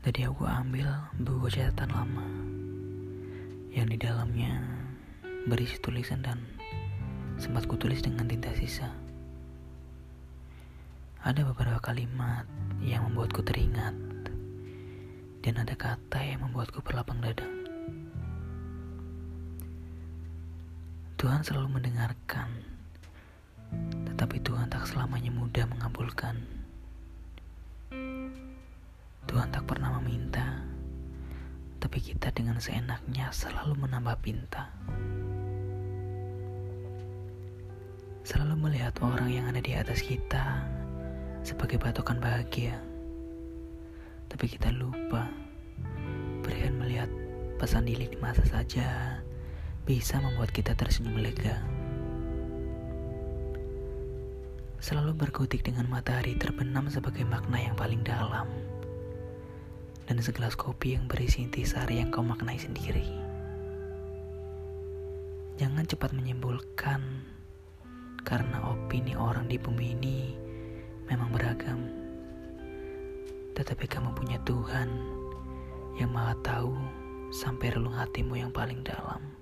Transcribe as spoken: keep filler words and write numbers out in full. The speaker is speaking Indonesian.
Tadi aku ambil buku catatan lama yang di dalamnya berisi tulisan dan sempat kutulis dengan tinta sisa. Ada beberapa kalimat yang membuatku teringat, dan ada kata yang membuatku berlapang dada. Tuhan selalu mendengarkan, tetapi Tuhan tak selamanya mudah mengabulkan. Tuhan tak pernah meminta, tapi kita dengan seenaknya selalu menambah pinta. Selalu melihat orang yang ada di atas kita sebagai patokan bahagia, tapi kita lupa berikan melihat pesan di lini masa saja bisa membuat kita tersenyum lega. Selalu berkutik dengan matahari terbenam sebagai makna yang paling dalam, dan segelas kopi yang berisi intisari yang kau maknai sendiri. Jangan cepat menyimpulkan, karena opini orang di bumi ini memang beragam. Tetapi kamu punya Tuhan yang Maha Tahu sampai relung hatimu yang paling dalam.